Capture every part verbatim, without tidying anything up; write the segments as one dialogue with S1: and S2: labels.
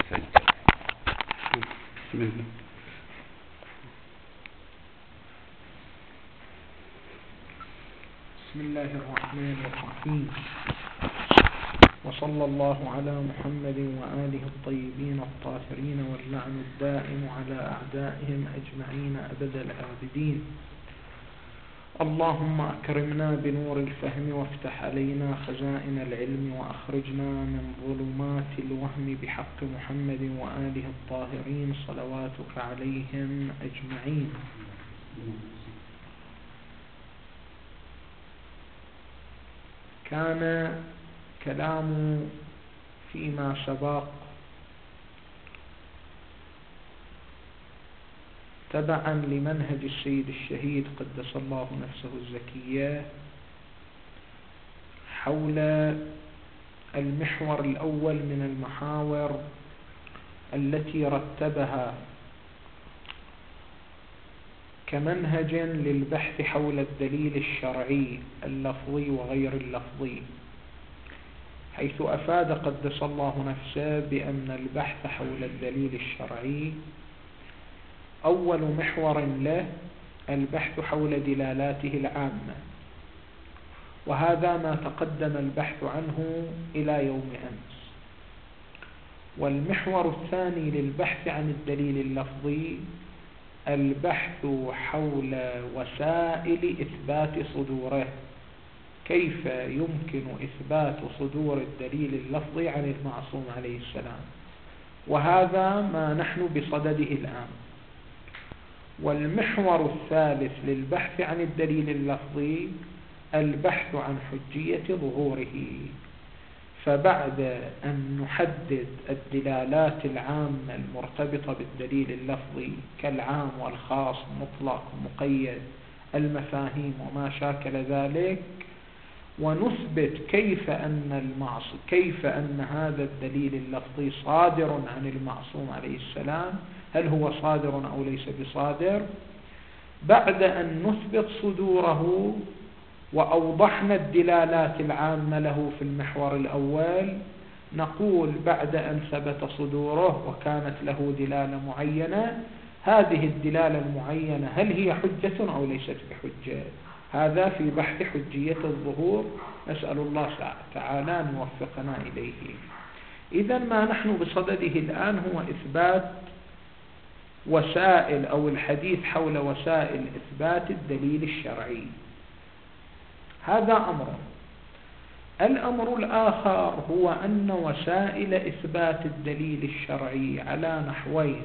S1: بسم الله.
S2: بسم الله الرحمن الرحيم، وصلى الله على محمد وآله الطيبين الطاهرين، واللعن الدائم على أعدائهم أجمعين أبد الآبدين. اللهم أكرمنا بنور الفهم وافتح علينا خزائن العلم وأخرجنا من ظلمات الوهم بحق محمد وآله الطاهرين صلواتك عليهم أجمعين. كان كلام فيما سبق تبعا لمنهج السيد الشهيد قدس الله نفسه الزكية حول المحور الأول من المحاور التي رتبها كمنهج للبحث حول الدليل الشرعي اللفظي وغير اللفظي، حيث أفاد قدس الله نفسه بأن البحث حول الدليل الشرعي أول محور له البحث حول دلالاته العامة، وهذا ما تقدم البحث عنه إلى يوم أمس. والمحور الثاني للبحث عن الدليل اللفظي البحث حول وسائل إثبات صدوره، كيف يمكن إثبات صدور الدليل اللفظي عن المعصوم عليه السلام، وهذا ما نحن بصدده الآن. والمحور الثالث للبحث عن الدليل اللفظي البحث عن حجية ظهوره، فبعد أن نحدد الدلالات العامة المرتبطة بالدليل اللفظي كالعام والخاص مطلق مقيد المفاهيم وما شاكل ذلك، ونثبت كيف أن المعصوم كيف أن هذا الدليل اللفظي صادر عن المعصوم عليه السلام، هل هو صادر أو ليس بصادر. بعد أن نثبت صدوره وأوضحنا الدلالات العامة له في المحور الأول، نقول بعد أن ثبت صدوره وكانت له دلالة معينة، هذه الدلالة المعينة هل هي حجة أو ليست بحجة؟ هذا في بحث حجية الظهور، نسأل الله تعالى أن يوفقنا إليه. إذن ما نحن بصدده الآن هو إثبات وسائل أو الحديث حول وسائل إثبات الدليل الشرعي. هذا أمر. الأمر الآخر هو أن وسائل إثبات الدليل الشرعي على نحوين،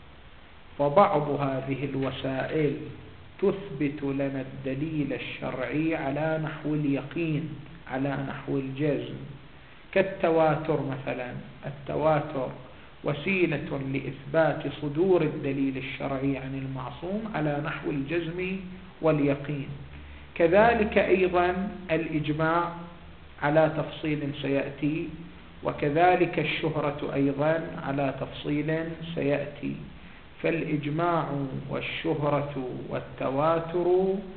S2: فبعض هذه الوسائل تثبت لنا الدليل الشرعي على نحو اليقين، على نحو الجزم، كالتواتر مثلا. التواتر وسيلة لإثبات صدور الدليل الشرعي عن المعصوم على نحو الجزم واليقين. كذلك أيضا الإجماع على تفصيل سيأتي، وكذلك الشهرة أيضا على تفصيل سيأتي. فالإجماع والشهرة والتواتر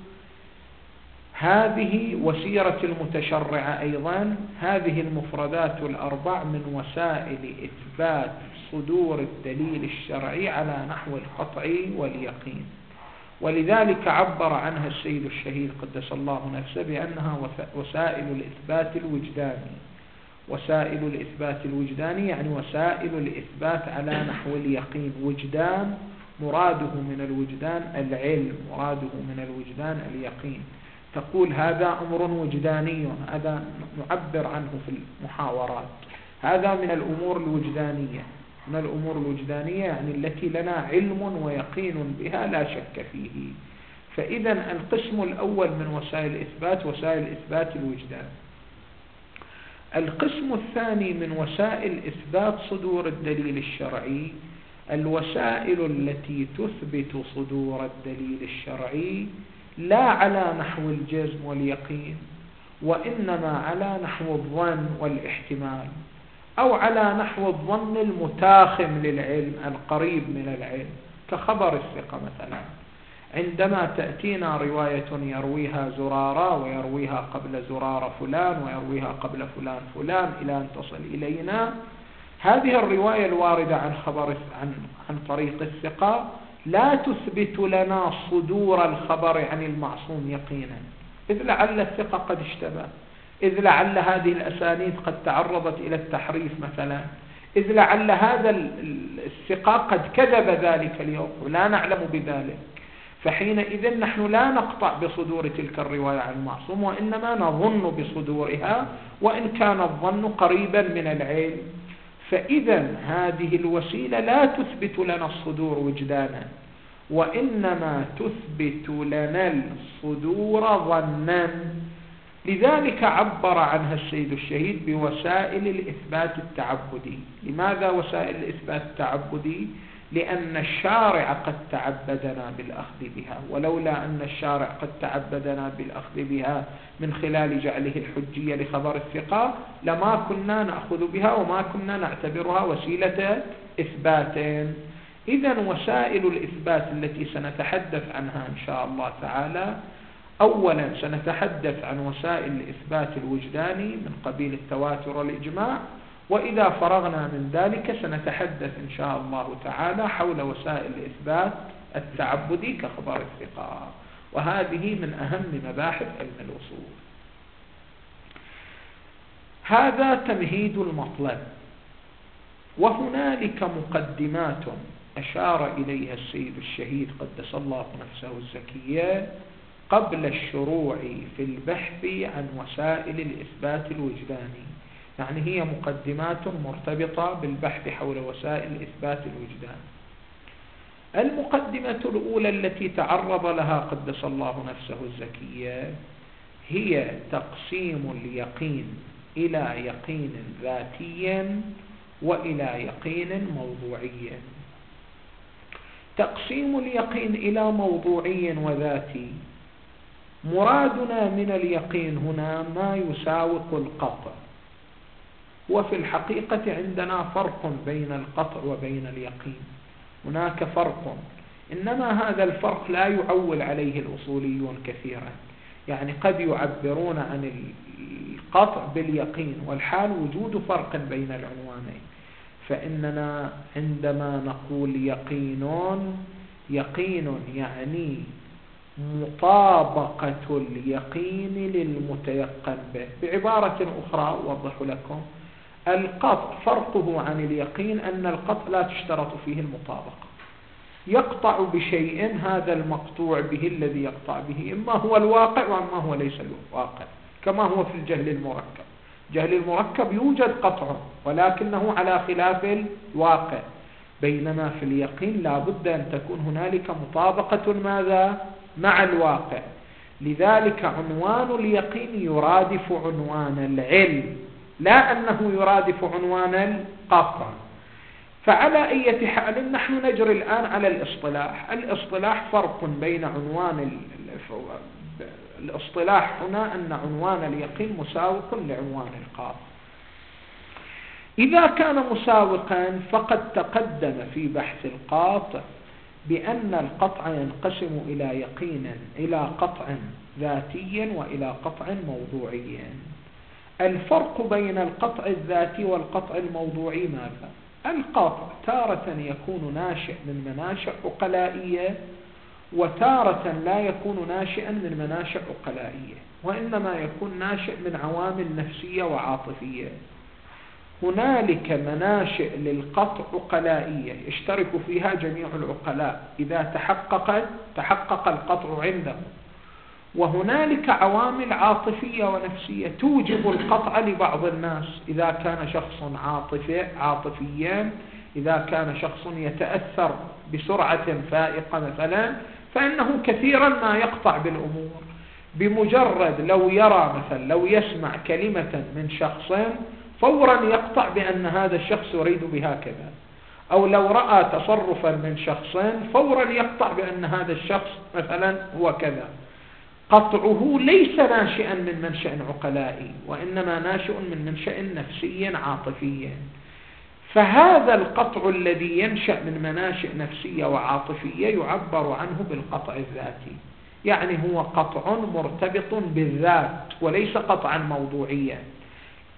S2: هذه وسيرة المتشرع أيضا، هذه المفردات الأربع من وسائل إثبات صدور الدليل الشرعي على نحو القطع واليقين. ولذلك عبر عنها السيد الشهيد قدس الله نفسه بأنها وسائل الإثبات الوجداني. وسائل الإثبات الوجداني يعني وسائل الإثبات على نحو اليقين. وجدان مراده من الوجدان العلم، مراده من الوجدان اليقين. تقول هذا أمر وجداني، هذا نعبر عنه في المحاورات، هذا من الأمور الوجدانية. من الأمور الوجدانية يعني التي لنا علم ويقين بها لا شك فيه. فإذا القسم الأول من وسائل الإثبات وسائل إثبات الوجدان. القسم الثاني من وسائل إثبات صدور الدليل الشرعي الوسائل التي تثبت صدور الدليل الشرعي لا على نحو الجزم واليقين، وإنما على نحو الظن والاحتمال، أو على نحو الظن المتاخم للعلم القريب من العلم، كخبر الثقة مثلا. عندما تأتينا رواية يرويها زرارة ويرويها قبل زرارة فلان ويرويها قبل فلان فلان إلى أن تصل إلينا، هذه الرواية الواردة عن خبر عن عن طريق الثقة لا تثبت لنا صدور الخبر عن المعصوم يقينا، إذ لعل الثقة قد اشتبه، إذ لعل هذه الأسانيد قد تعرضت إلى التحريف مثلا، إذ لعل هذا الثقة قد كذب ذلك اليوم ولا نعلم بذلك، فحينئذ نحن لا نقطع بصدور تلك الرواية عن المعصوم، وإنما نظن بصدورها وإن كان الظن قريبا من العلم. فإذا هذه الوسيلة لا تثبت لنا الصدور وجدانا، وإنما تثبت لنا الصدور ظنا. لذلك عبر عنها السيد الشهيد بوسائل الإثبات التعبدي. لماذا وسائل الإثبات التعبدي؟ لأن الشارع قد تعبدنا بالأخذ بها، ولولا أن الشارع قد تعبدنا بالأخذ بها من خلال جعله الحجية لخبر الثقة لما كنا نأخذ بها وما كنا نعتبرها وسيلة إثبات. إذن وسائل الإثبات التي سنتحدث عنها إن شاء الله تعالى: أولا سنتحدث عن وسائل الإثبات الوجداني من قبيل التواتر والإجماع، وإذا فرغنا من ذلك سنتحدث إن شاء الله تعالى حول وسائل الإثبات التعبدي كخبر الثقة، وهذه من أهم مباحث علم الأصول. هذا تمهيد المطلب، وهنالك مقدمات أشار إليها السيد الشهيد قدس الله نفسه الزكية قبل الشروع في البحث عن وسائل الإثبات الوجداني، يعني هي مقدمات مرتبطة بالبحث حول وسائل الإثبات الوجداني. المقدمة الأولى التي تعرض لها قدس الله نفسه الزكية هي تقسيم اليقين إلى يقين ذاتي وإلى يقين موضوعي. تقسيم اليقين إلى موضوعي وذاتي، مرادنا من اليقين هنا ما يساوق القطع، وفي الحقيقة عندنا فرق بين القطع وبين اليقين، هناك فرق، إنما هذا الفرق لا يعول عليه الأصوليون كثيرا، يعني قد يعبرون عن القطع باليقين والحال وجود فرق بين العنوانين. فإننا عندما نقول يقين، يقين يعني مطابقة اليقين للمتيقن به. بعبارة أخرى أوضح لكم، القطع فرقه عن اليقين أن القطع لا تشترط فيه المطابقة، يقطع بشيء هذا المقطوع به الذي يقطع به إما هو الواقع وإما هو ليس الواقع، كما هو في الجهل المركب. جهل المركب يوجد قطع ولكنه على خلاف الواقع، بينما في اليقين لا بد أن تكون هنالك مطابقة ماذا؟ مع الواقع. لذلك عنوان اليقين يرادف عنوان العلم، لا أنه يرادف عنوان القطع. فعلى أي حال نحن نجري الآن على الإصطلاح. الإصطلاح فرق بين عنوان الاصطلاح هنا أن عنوان اليقين مساوق لعنوان القطع. إذا كان مساوقا فقد تقدم في بحث القاطع بأن القطع ينقسم إلى يقين إلى قطع ذاتي وإلى قطع موضوعي. الفرق بين القطع الذاتي والقطع الموضوعي ماذا؟ القطع تارة يكون ناشئ من مناشئ عقلائية، وتارة لا يكون ناشئا من مناشئ عقلائية، وإنما يكون ناشئ من عوامل نفسية وعاطفية. هنالك مناشئ للقطع عقلائية يشترك فيها جميع العقلاء إذا تحقق تحقق القطع عندهم، وهنالك عوامل عاطفية ونفسية توجب القطع لبعض الناس، إذا كان شخص عاطفي عاطفيا، إذا كان شخص يتأثر بسرعة فائقة مثلا، فإنه كثيرا ما يقطع بالأمور. بمجرد لو يرى مثلا لو يسمع كلمة من شخص فورا يقطع بأن هذا الشخص يريد بها كذا، أو لو رأى تصرفا من شخص فورا يقطع بأن هذا الشخص مثلا هو كذا. قطعه ليس ناشئا من منشأ عقلائي، وإنما ناشئ من منشأ نفسي عاطفي. فهذا القطع الذي ينشأ من مناشئ نفسية وعاطفية يعبر عنه بالقطع الذاتي، يعني هو قطع مرتبط بالذات وليس قطعا موضوعيا.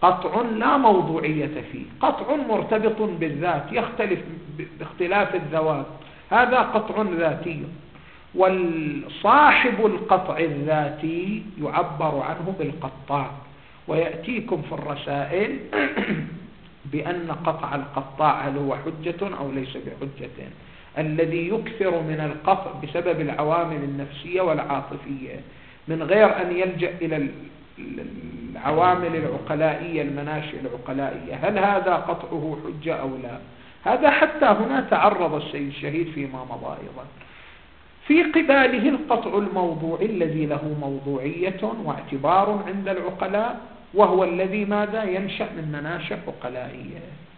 S2: قطع لا موضوعية فيه، قطع مرتبط بالذات يختلف باختلاف الذوات، هذا قطع ذاتي. والصاحب القطع الذاتي يعبر عنه بالقطاع، ويأتيكم في الرسائل بأن قطع القطاع هل هو حجة أو ليس بحجة. الذي يكثر من القطع بسبب العوامل النفسية والعاطفية من غير أن يلجأ إلى العوامل العقلائية المناشئ العقلائية، هل هذا قطعه حجة أو لا؟ هذا حتى هنا تعرض السيد الشهيد فيما مضى أيضا. في قباله القطع الموضوعي الذي له موضوعية واعتبار عند العقلاء، وهو الذي ماذا ينشأ من مناشئ عقلائية.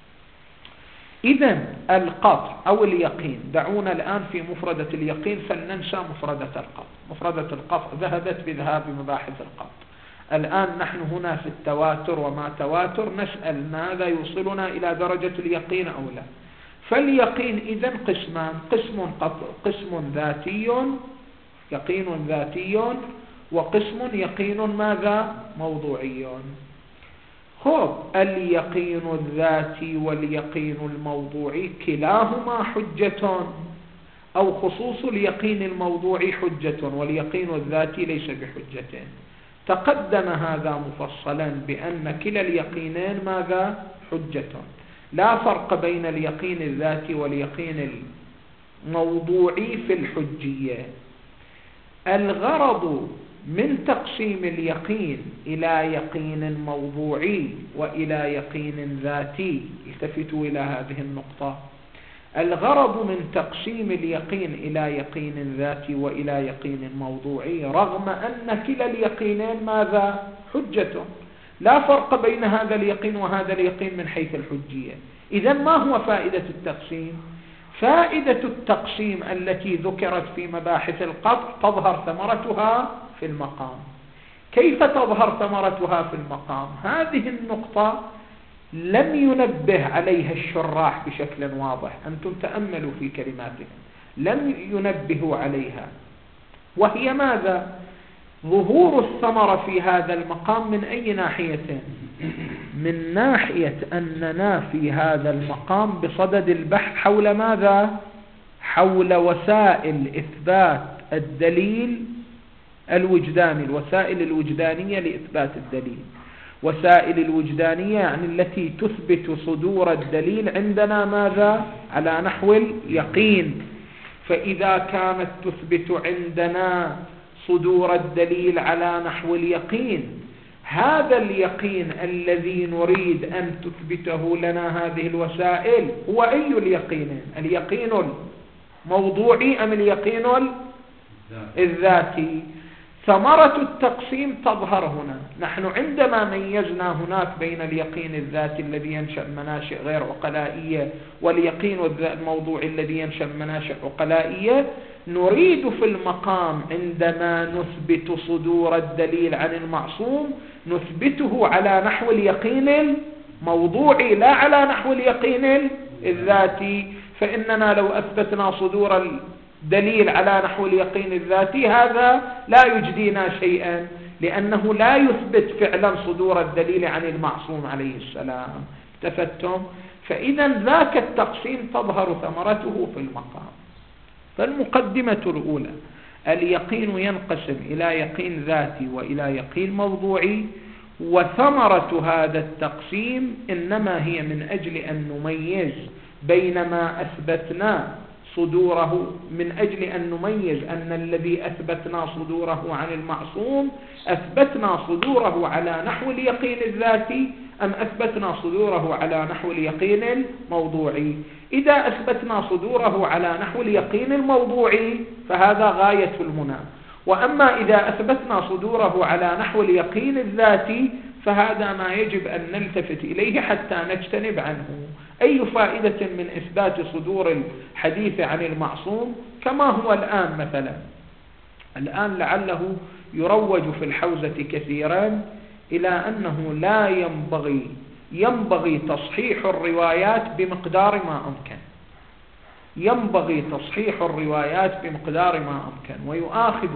S2: إذن القطع أو اليقين، دعونا الآن في مفردة اليقين فلننسى مفردة القطع. مفردة القطع ذهبت بذهاب مباحث القطع. الآن نحن هنا في التواتر وما تواتر نسأل ماذا يوصلنا إلى درجة اليقين أو لا. فاليقين إذن قسمان، قسم قطع، قسم ذاتي يقين ذاتي، وقسم يقين ماذا موضوعي. خب اليقين الذاتي واليقين الموضوعي كلاهما حجة، أو خصوص اليقين الموضوعي حجة واليقين الذاتي ليس بحجة. تقدم هذا مفصلا بأن كلا اليقينين ماذا حجة، لا فرق بين اليقين الذاتي واليقين الموضوعي في الحجية. الغرض من تقسيم اليقين إلى يقين موضوعي وإلى يقين ذاتي، التفتوا إلى هذه النقطة، الغرض من تقسيم اليقين إلى يقين ذاتي وإلى يقين موضوعي رغم أن كلا اليقينين ماذا حجة، لا فرق بين هذا اليقين وهذا اليقين من حيث الحجية. إذن ما هو فائدة التقسيم؟ فائدة التقسيم التي ذكرت في مباحث القطع تظهر ثمرتها في المقام. كيف تظهر ثمرتها في المقام؟ هذه النقطة لم ينبه عليها الشراح بشكل واضح، أنتم تأملوا في كلماتهم، لم ينبهوا عليها، وهي ماذا؟ ظهور الثمرة في هذا المقام من أي ناحية؟ من ناحية أننا في هذا المقام بصدد البحث حول ماذا؟ حول وسائل إثبات الدليل الوجداني، الوسائل الوجدانية لإثبات الدليل. وسائل الوجدانية يعني التي تثبت صدور الدليل عندنا ماذا؟ على نحو اليقين. فإذا كانت تثبت عندنا صدور الدليل على نحو اليقين، هذا اليقين الذي نريد أن تثبته لنا هذه الوسائل هو أي اليقين؟ اليقين الموضوعي أم اليقين الذاتي؟ ثمرة التقسيم تظهر هنا. نحن عندما ميزنا هناك بين اليقين الذاتي الذي ينشأ مناشئ غير عقلائية واليقين الموضوعي الذي ينشأ مناشئ عقلائية، نريد في المقام عندما نثبت صدور الدليل عن المعصوم نثبته على نحو اليقين الموضوعي لا على نحو اليقين الذاتي. فإننا لو أثبتنا صدور الدليل على نحو اليقين الذاتي هذا لا يجدينا شيئا، لأنه لا يثبت فعلا صدور الدليل عن المعصوم عليه السلام. تفتم؟ فإذا ذاك التقسيم تظهر ثمرته في المقام. فالمقدمة الأولى: اليقين ينقسم إلى يقين ذاتي وإلى يقين موضوعي، وثمرة هذا التقسيم إنما هي من أجل أن نميز بين ما أثبتنا صدوره، من أجل أن نميز أن الذي أثبتنا صدوره عن المعصوم أثبتنا صدوره على نحو اليقين الذاتي أم أثبتنا صدوره على نحو اليقين الموضوعي. إذا أثبتنا صدوره على نحو اليقين الموضوعي فهذا غاية المنى، وأما إذا أثبتنا صدوره على نحو اليقين الذاتي فهذا ما يجب أن نلتفت إليه حتى نجتنب عنه. أي فائدة من إثبات صدور الحديث عن المعصوم كما هو الآن؟ مثلا الآن لعله يروج في الحوزة كثيرا إلى أنه لا ينبغي ينبغي تصحيح الروايات بمقدار ما أمكن، ينبغي تصحيح الروايات بمقدار ما أمكن، ويؤاخذ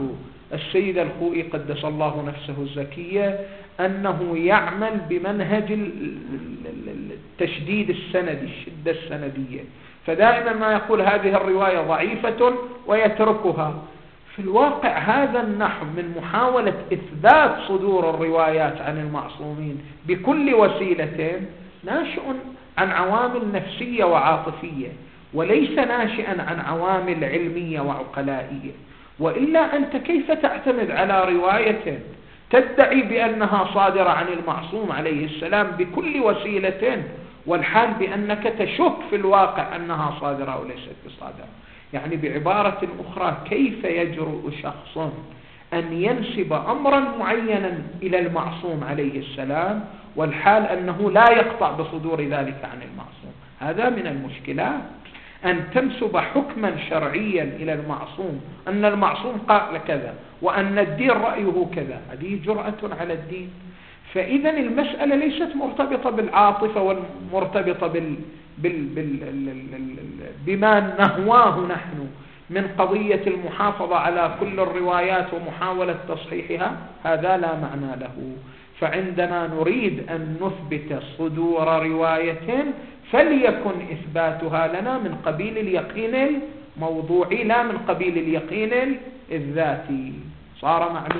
S2: السيد الخوئي قدس الله نفسه الزكية أنه يعمل بمنهج التشديد السندي، الشدة السندية، فدائما ما يقول هذه الرواية ضعيفة ويتركها. في الواقع هذا النحو من محاولة إثبات صدور الروايات عن المعصومين بكل وسيلة ناشئ عن عوامل نفسية وعاطفية، وليس ناشئا عن عوامل علمية وعقلائية. وإلا أنت كيف تعتمد على رواية تدعي بأنها صادرة عن المعصوم عليه السلام بكل وسيلة، والحال بأنك تشك في الواقع أنها صادرة أو ليست بصادرة؟ يعني بعبارة أخرى، كيف يجرؤ شخص أن ينسب أمرا معينا إلى المعصوم عليه السلام والحال أنه لا يقطع بصدور ذلك عن المعصوم؟ هذا من المشكلات، أن تنسب حكما شرعيا إلى المعصوم أن المعصوم قال كذا وأن الدين رأيه كذا، هذه جرأة على الدين. فإذا المسألة ليست مرتبطة بالعاطفة والمرتبطة بال... بال... بال... بما نهواه نحن من قضية المحافظة على كل الروايات ومحاولة تصحيحها، هذا لا معنى له. فعندما نريد أن نثبت صدور رواية فليكن إثباتها لنا من قبيل اليقين الموضوعي لا من قبيل اليقين الذاتي. صار معلوم؟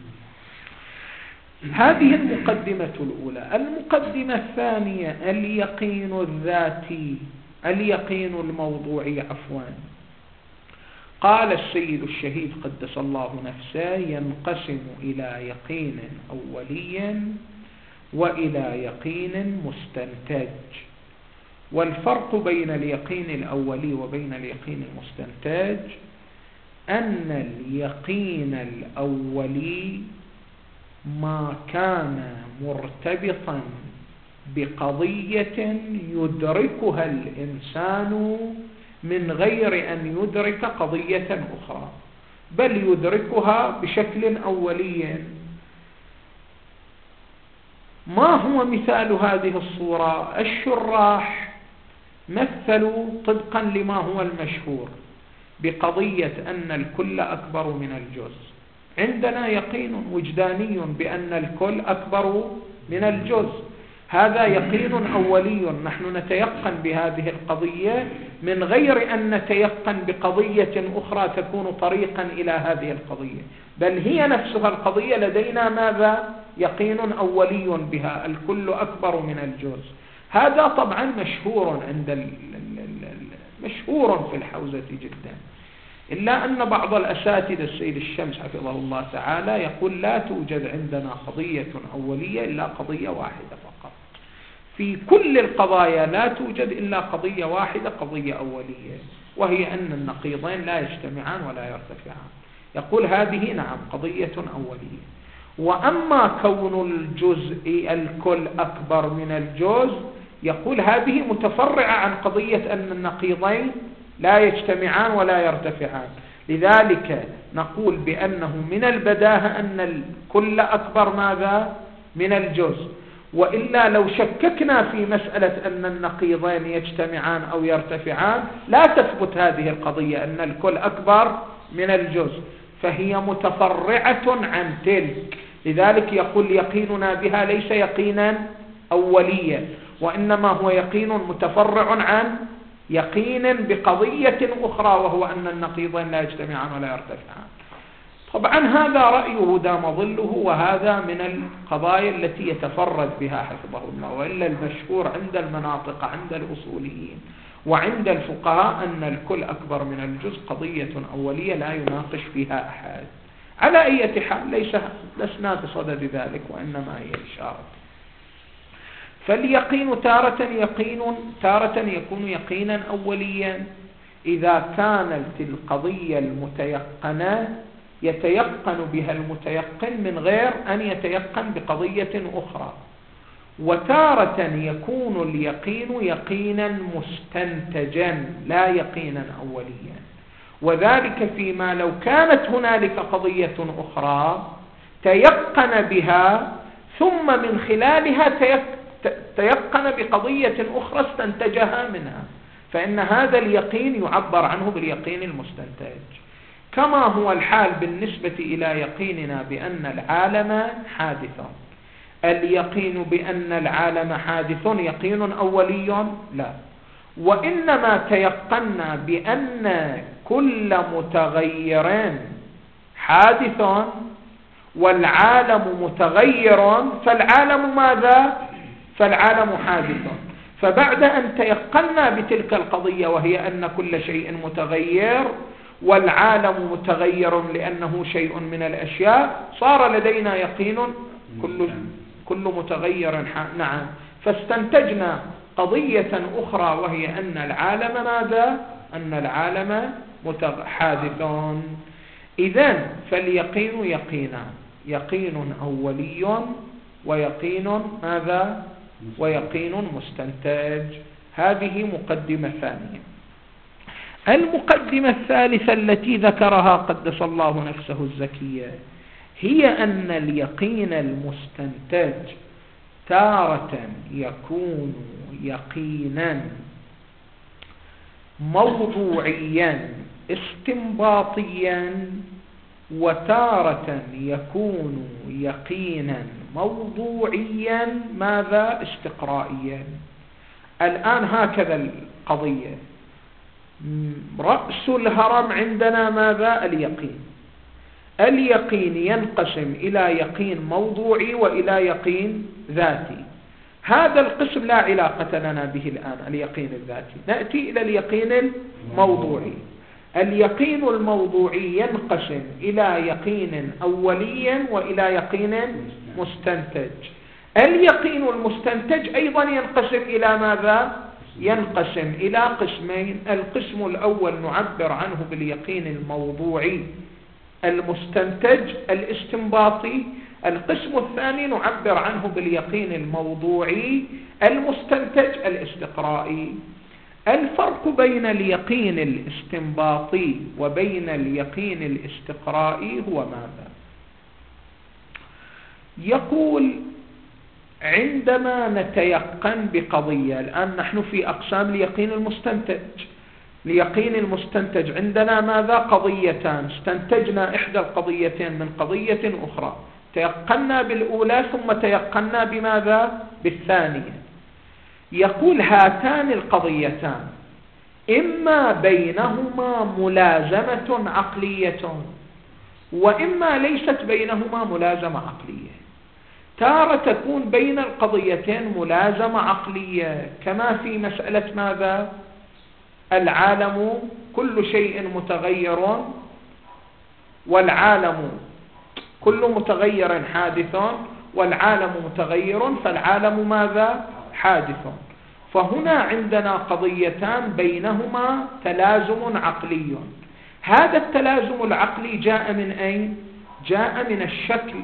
S2: هذه المقدمة الأولى. المقدمة الثانية اليقين الذاتي، اليقين الموضوعي عفوا. قال السيد الشهيد قدس الله نفسه: ينقسم إلى يقين أولي وإلى يقين مستنتج. والفرق بين اليقين الأولي وبين اليقين المستنتج أن اليقين الأولي ما كان مرتبطا بقضية يدركها الإنسان من غير أن يدرك قضية أخرى، بل يدركها بشكل أولي. ما هو مثال هذه الصورة؟ الشراح مثلوا طبقا لما هو المشهور بقضية أن الكل أكبر من الجزء. عندنا يقين وجداني بأن الكل أكبر من الجزء، هذا يقين أولي، نحن نتيقن بهذه القضية من غير أن نتيقن بقضية أخرى تكون طريقا إلى هذه القضية، بل هي نفسها القضية لدينا ماذا؟ يقين أولي بها، الكل أكبر من الجزء. هذا طبعا مشهور عند مشهور في الحوزة جدا، إلا أن بعض الأساتذة السيد الشمس حفظه الله تعالى يقول لا توجد عندنا قضية أولية إلا قضية واحدة فقط، في كل القضايا لا توجد إلا قضية واحدة، قضية أولية، وهي أن النقيضين لا يجتمعان ولا يرتفعان. يقول هذه نعم قضية أولية. وأما كون الجزء الكل أكبر من الجزء يقول هذه متفرعة عن قضية أن النقيضين لا يجتمعان ولا يرتفعان. لذلك نقول بأنه من البداهة أن الكل أكبر ماذا؟ من الجزء. وإلا لو شككنا في مسألة أن النقيضين يجتمعان أو يرتفعان لا تثبت هذه القضية أن الكل أكبر من الجزء، فهي متفرعة عن تلك. لذلك يقول يقيننا بها ليس يقينا أوليا، وإنما هو يقين متفرع عن يقين بقضية أخرى، وهو أن النقيضين لا يجتمعان ولا يرتفعان. طبعا هذا رأيه دام ظله، وهذا من القضايا التي يتفرد بها حفظه الله. وإلا المشهور عند المناطق عند الأصوليين وعند الفقهاء أن الكل أكبر من الجزء قضية أولية لا يناقش فيها أحد. على أي حال ليس لسنا بصدد ذلك، وإنما هي إشارة. فاليقين تارة يقين تارة يكون يقينا أوليا إذا كانت القضية المتيقنة يتيقن بها المتيقن من غير أن يتيقن بقضية أخرى. وتارة يكون اليقين يقينا مستنتجا لا يقينا أوليا، وذلك فيما لو كانت هنالك قضية أخرى تيقن بها ثم من خلالها تيقن بقضية أخرى استنتجها منها، فإن هذا اليقين يعبر عنه باليقين المستنتج. كما هو الحال بالنسبة إلى يقيننا بأن العالم حادث. اليقين بأن العالم حادث يقين أولي؟ لا، وإنما تيقنا بأن كل متغير حادث والعالم متغير، فالعالم ماذا؟ فالعالم حادث. فبعد أن تيقنا بتلك القضية وهي أن كل شيء متغير والعالم متغير لأنه شيء من الأشياء، صار لدينا يقين كل كل متغير. نعم، فاستنتجنا قضية أخرى وهي أن العالم ماذا؟ أن العالم حادث. إذن فاليقين يقينان، يقين أولي ويقين ماذا؟ ويقين مستنتج. هذه مقدمة ثانية. المقدمة الثالثة التي ذكرها قدس الله نفسه الزكية هي أن اليقين المستنتج تارة يكون يقينا موضوعيا استنباطيا، وتارة يكون يقينا موضوعيا ماذا؟ استقرائيا. الآن هكذا القضية، رأس الهرم عندنا ماذا؟ اليقين. اليقين ينقسم إلى يقين موضوعي وإلى يقين ذاتي. هذا القسم لا علاقة لنا به الآن، اليقين الذاتي. نأتي إلى اليقين الموضوعي. اليقين الموضوعي ينقسم إلى يقين أولي وإلى يقين مستنتج. اليقين المستنتج أيضا ينقسم إلى ماذا؟ ينقسم إلى قسمين. القسم الأول نعبر عنه باليقين الموضوعي المستنتج الاستنباطي. القسم الثاني نعبر عنه باليقين الموضوعي المستنتج الاستقرائي. الفرق بين اليقين الاستنباطي وبين اليقين الاستقرائي هو ماذا؟ يقول عندما نتيقن بقضية، الآن نحن في أقسام اليقين المستنتج. اليقين المستنتج عندنا ماذا؟ قضيتان، استنتجنا إحدى القضيتين من قضية أخرى، تيقنا بالأولى ثم تيقنا بماذا؟ بالثانية. يقول هاتان القضيتان إما بينهما ملازمة عقلية وإما ليست بينهما ملازمة عقلية. تارة تكون بين القضيتين ملازمة عقلية، كما في مسألة ماذا؟ العالم كل شيء متغير والعالم كل متغير حادث والعالم متغير فالعالم ماذا؟ حادث. فهنا عندنا قضيتان بينهما تلازم عقلي. هذا التلازم العقلي جاء من أين؟ جاء من الشكل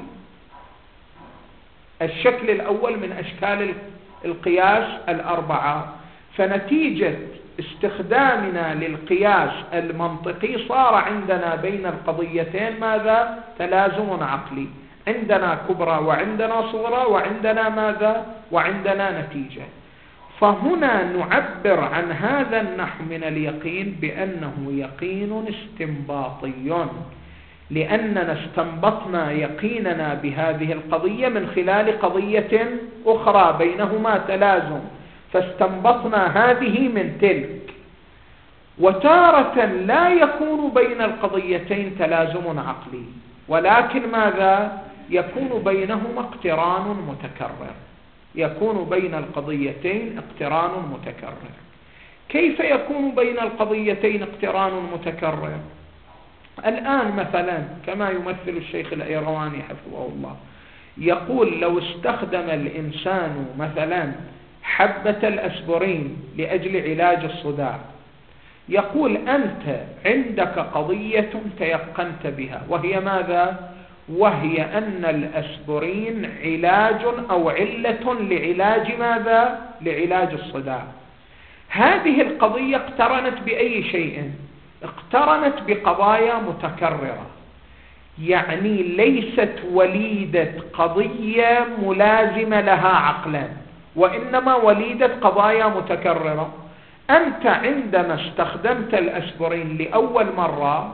S2: الشكل الأول من أشكال القياس الأربعة. فنتيجة استخدامنا للقياس المنطقي صار عندنا بين القضيتين ماذا؟ تلازم عقلي. عندنا كبرى وعندنا صغرى وعندنا ماذا؟ وعندنا نتيجة. فهنا نعبر عن هذا النحو من اليقين بأنه يقين استنباطي، لأننا استنبطنا يقيننا بهذه القضية من خلال قضية أخرى بينهما تلازم، فاستنبطنا هذه من تلك. وتارة لا يكون بين القضيتين تلازم عقلي، ولكن ماذا؟ يكون بينهما اقتران متكرر. يكون بين القضيتين اقتران متكرر. كيف يكون بين القضيتين اقتران متكرر؟ الآن مثلا كما يمثل الشيخ الأيرواني حفظه الله، يقول لو استخدم الإنسان مثلا حبة الأسبرين لأجل علاج الصداع، يقول أنت عندك قضية تيقنت بها وهي ماذا؟ وهي أن الأسبرين علاج أو علة لعلاج ماذا؟ لعلاج الصداع. هذه القضية اقترنت بأي شيء؟ اقترنت بقضايا متكررة، يعني ليست وليدة قضية ملازمة لها عقلا، وإنما وليدة قضايا متكررة. أنت عندما استخدمت الأسبرين لأول مرة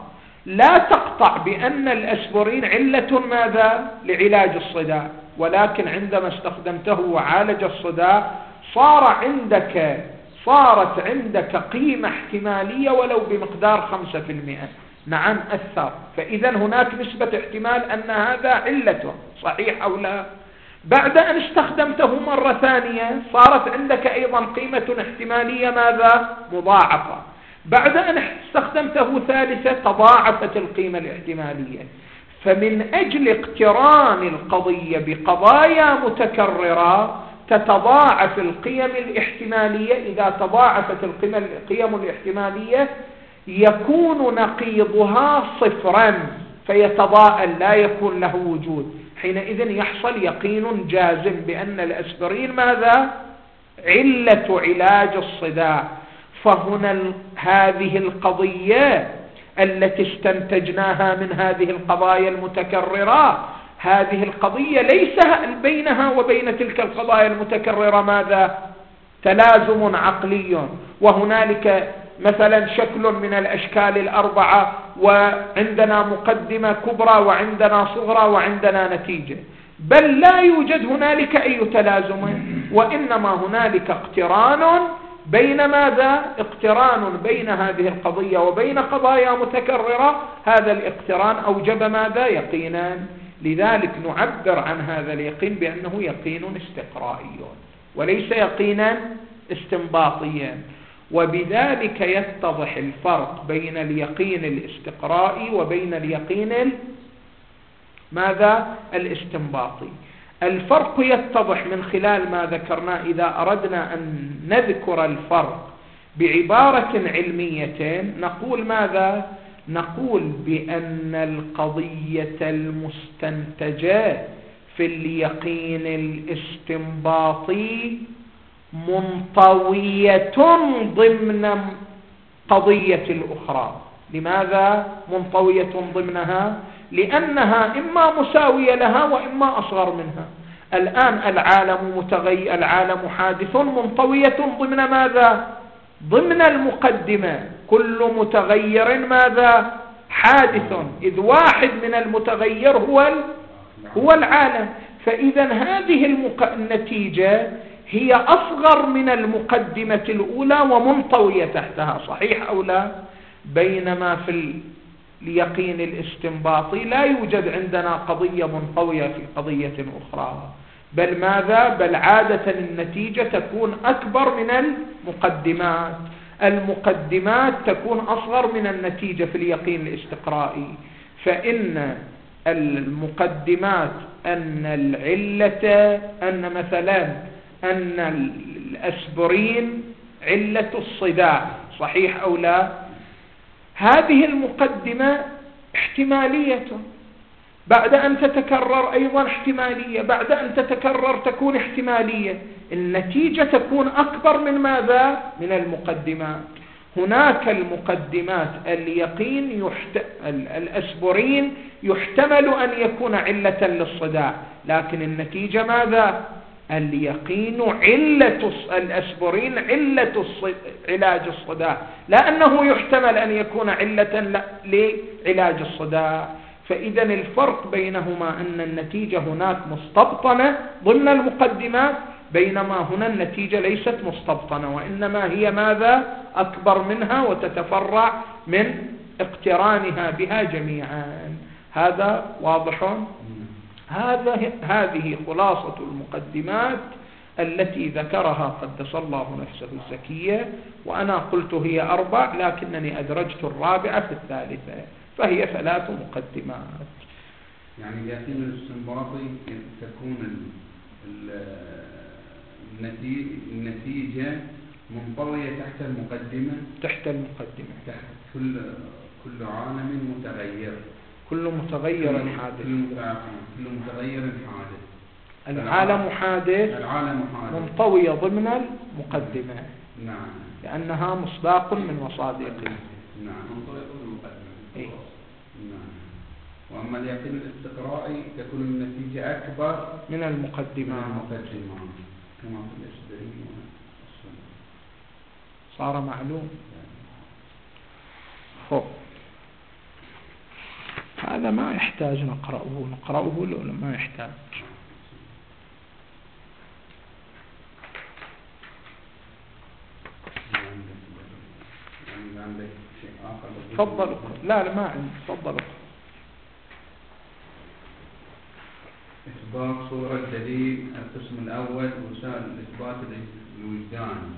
S2: لا تقطع بأن الأسبرين علة ماذا؟ لعلاج الصداع، ولكن عندما استخدمته وعالج الصداع صار عندك صارت عندك قيمة احتمالية ولو بمقدار خمسة في المئة. نعم أثر، فإذا هناك نسبة احتمال أن هذا علته، صحيح أو لا؟ بعد أن استخدمته مرة ثانية صارت عندك أيضا قيمة احتمالية ماذا؟ مضاعفة. بعد أن استخدمته ثالثة تضاعفت القيمة الاحتمالية. فمن أجل اقتران القضية بقضايا متكررة تتضاعف القيم الاحتمالية. إذا تضاعفت القيم الاحتمالية يكون نقيضها صفرا فيتضاءل، لا يكون له وجود. حينئذ يحصل يقين جازم بأن الأسبرين ماذا؟ علة علاج الصداع. فهنا هذه القضية التي استنتجناها من هذه القضايا المتكررة، هذه القضية ليس بينها وبين تلك القضايا المتكررة ماذا؟ تلازم عقلي، وهنالك مثلا شكل من الأشكال الأربعة، وعندنا مقدمة كبرى وعندنا صغرى وعندنا نتيجة، بل لا يوجد هنالك أي تلازم، وإنما هنالك اقتران بين ماذا؟ اقتران بين هذه القضية وبين قضايا متكررة. هذا الاقتران أوجب ماذا؟ يقينا. لذلك نعبر عن هذا اليقين بأنه يقين استقرائي وليس يقينا استنباطيا. وبذلك يتضح الفرق بين اليقين الاستقرائي وبين اليقين ماذا؟ الاستنباطي. الفرق يتضح من خلال ما ذكرنا. إذا أردنا أن نذكر الفرق بعبارة علمية نقول ماذا؟ نقول بأن القضية المستنتجة في اليقين الاستنباطي منطوية ضمن قضية الأخرى. لماذا منطوية ضمنها؟ لأنها إما مساوية لها وإما أصغر منها. الآن العالم متغير، العالم حادث، منطوية ضمن ماذا؟ ضمن المقدمة. كل متغير ماذا؟ حادث، إذ واحد من المتغير هو هو العالم. فإذا هذه النتيجة هي أصغر من المقدمة الأولى ومنطوية تحتها، صحيح أو لا؟ بينما في اليقين الاستنباطي لا يوجد عندنا قضية منطوية في قضية أخرى، بل ماذا؟ بل عادة النتيجة تكون أكبر من المقدمات، المقدمات تكون أصغر من النتيجة في اليقين الاستقرائي. فإن المقدمات أن العلة، أن مثلا أن الأسبرين علة الصداع، صحيح أو لا؟ هذه المقدمة احتمالية، بعد أن تتكرر أيضا احتمالية، بعد أن تتكرر تكون احتمالية، النتيجة تكون أكبر من ماذا؟ من المقدمات. هناك المقدمات اليقين يحت... الأسبرين يحتمل أن يكون علة للصداع، لكن النتيجة ماذا؟ اليقين علة الأسبرين علة الص... علاج الصداع، لأنه يحتمل أن يكون علة لعلاج الصداع. فإذا الفرق بينهما أن النتيجة هناك مستبطنة ضمن المقدمات، بينما هنا النتيجة ليست مستبطنة، وإنما هي ماذا؟ أكبر منها وتتفرع من اقترانها بها جميعا. هذا واضح؟ هذا هذه خلاصة المقدمات التي ذكرها قدس الله نفسه الزكية، وأنا قلت هي أربع لكنني أدرجت الرابعة في الثالثة، فهي ثلاث مقدمات.
S1: يعني اليقين الاستنباطي تكون النتيجة منطوية تحت المقدمة،
S2: تحت المقدمة
S1: تحت كل كل عالم متغير،
S2: كل متغير حادث،
S1: كل متغير حادث،
S2: العالم حادث،
S1: العالم حادث
S2: منطوية ضمن المقدمة.
S1: نعم،
S2: لأنها مصداق من مصادقه.
S1: نعم، منطوية ضمن المقدمة.
S2: إيه؟
S1: نعم. وأما اليقين الاستقرائي تكون النتيجة أكبر
S2: من المقدمة،
S1: من المقدمة كما في الأسبرين.
S2: صار معلوم. خب هذا ما يحتاج نقرأه نقرأه ولا ما يحتاج؟ تفضل. لا لا ما عندي. تفضل.
S1: إثبات صورة الدليل. القسم الأول وسائل الإثبات الوجداني.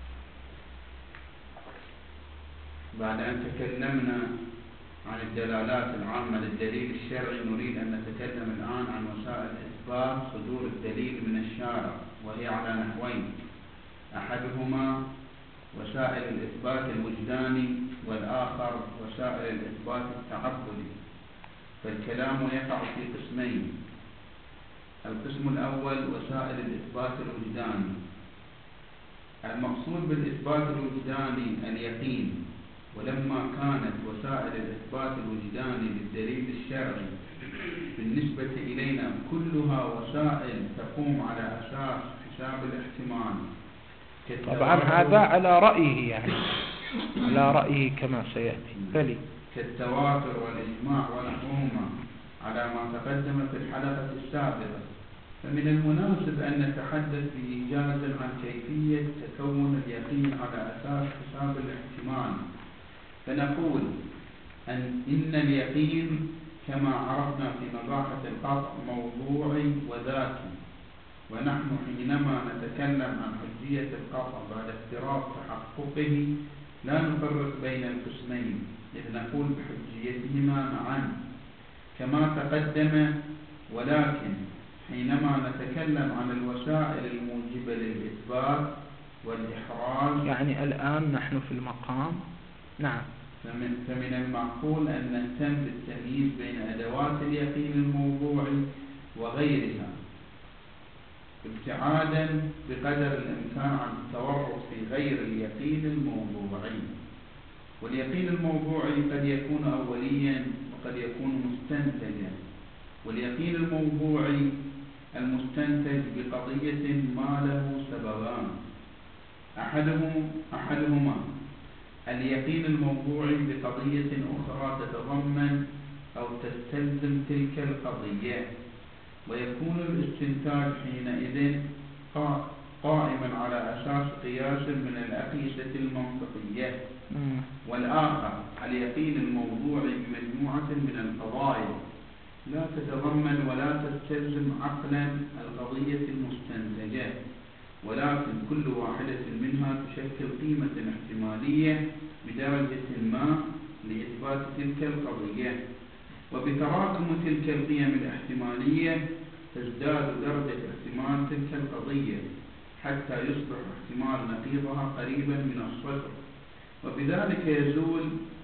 S1: بعد أن تكلمنا عن الدلالات العامة للدليل الشرعي، نريد أن نتكلم الآن عن وسائل إثبات صدور الدليل من الشارع، وهي على نحوين: أحدهما وسائل الإثبات الوجداني، والآخر وسائل الإثبات التعبدي. فالكلام يقع في قسمين: القسم الأول وسائل الإثبات الوجداني. المقصود بالإثبات الوجداني اليقين، ولما كانت وسائل الإثبات الوجداني للدليل الشرعي بالنسبة إلينا كلها وسائل تقوم على أساس حساب الاحتمال.
S2: طبعا هذا على رأيه، يعني على رأيه كما سيأتي. بلي
S1: كالتواتر والإجماع ونحوهما على ما تقدم في الحلقة السابقة. فمن المناسب أن نتحدث بإيجاز عن كيفية تكون اليقين على أساس حساب الاحتمال. فنقول أن إن اليقين كما عرفنا في مباحث القطع موضوعي وذاتي، ونحن حينما نتكلم عن حجية القطع بعد افتراض تحققه لا نفرق بين القسمين، إذ نقول بحجيتهما معا كما تقدم. ولكن حينما نتكلم عن الوسائل الموجبة للإثبات والإحراج،
S2: يعني الآن نحن في المقام نعم
S1: فمن, فمن المعقول أن نهتم بالتمييز بين أدوات اليقين الموضوعي وغيرها، ابتعادا بقدر الإمكان عن التورط في غير اليقين الموضوعي. واليقين الموضوعي قد يكون أوليا وقد يكون مستنتجا. واليقين الموضوعي المستنتج بقضية ما له سببان: أحدهم أحدهما اليقين الموضوعي بقضية أخرى تتضمن أو تستلزم تلك القضية، ويكون الاستنتاج حينئذ قائما على أساس قياس من الأقيسة المنطقية. والآخر اليقين الموضوعي بمجموعة من القضايا لا تتضمن ولا تستلزم عقلا القضية المستنتجة، ولكن كل واحدة منها تشكل قيمة احتمالية بدرجة ما لإثبات تلك القضية. وبتراكم تلك القيم الاحتمالية تزداد درجة احتمال تلك القضية حتى يصبح احتمال نقيضها قريبا من الصفر، وبذلك يزول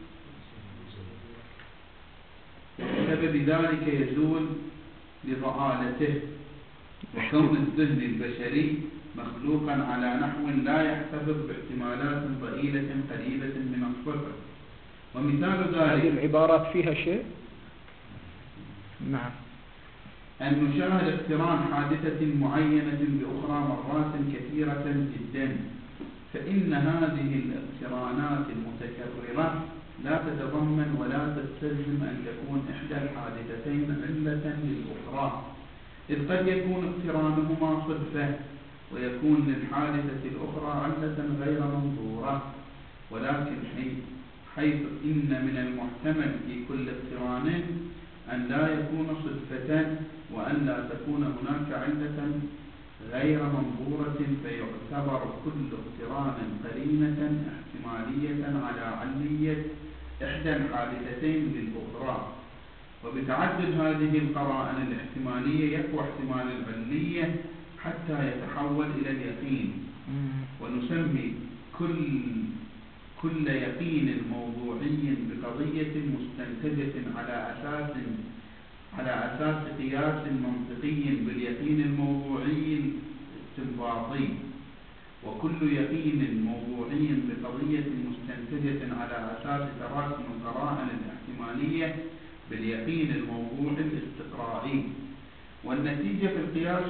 S1: وبسبب ذلك يزول لضآلته، وكون الذهن البشري مخلوقا على نحو لا يحتفظ باحتمالات ضئيلة قريبة من الصفر. ومثال ذلك
S2: هذه العبارات فيها شيء نعم
S1: أن نشاهد اقتران حادثة معينة بأخرى مرات كثيرة جدا، فإن هذه الاقترانات المتكررة لا تتضمن ولا تستلزم أن تكون إحدى الحادثتين علة للأخرى، إذ قد يكون اقترانهما صدفة ويكون للحادثة الأخرى علة غير منظورة. ولكن حيث إن من المحتمل في كل اقتران أن لا يكون صدفة وأن لا تكون هناك علة غير منظورة، فيعتبر كل اقتران قرينة احتمالية على علية إحدى الحادثتين للأخرى. وبتعدد هذه القرائن الاحتمالية يقوى احتمال العلية حتى يتحول إلى اليقين. ونسمي كل كل يقين موضوعي بقضية مستنتجة على أساس على أساس قياس منطقي باليقين الموضوعي الاستنباطي، وكل يقين موضوعي بقضية مستنتجة على أساس تراكم القرائن الاحتمالية باليقين الموضوعي الاستقرائي. والنتيجة في القياس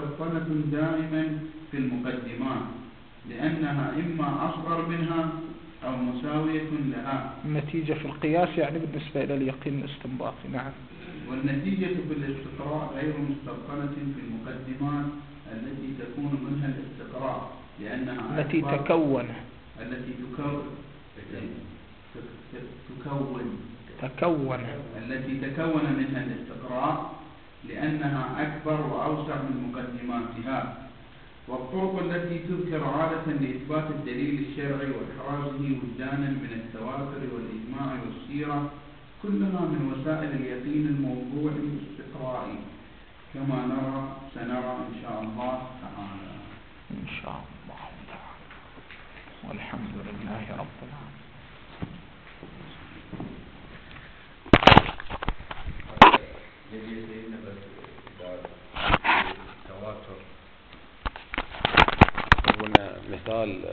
S1: مستبطنة دائما في المقدمات، لأنها إما أصغر منها أو مساوية لها.
S2: النتيجة في القياس يعني بالنسبة إلى اليقين الاستنباطي. نعم.
S1: والنتيجة في الاستقراء غير مستبطنة في المقدمات التي تكون منها الاستقراء لأنها
S2: التي تكون
S1: التي تكون تكون
S2: تكون
S1: التي تكون منها الاستقراء لأنها أكبر وأوسع من مقدماتها. والطرق التي تذكر عادة لإثبات الدليل الشرعي وإحرازه وجدانا من التواتر والإجماع والسيرة كلها من وسائل اليقين الموضوعي الاستقرائي كما نرى سنرى إن شاء الله تعالى.
S2: إن شاء الله تعالى. والحمد لله رب العالمين.
S3: مثال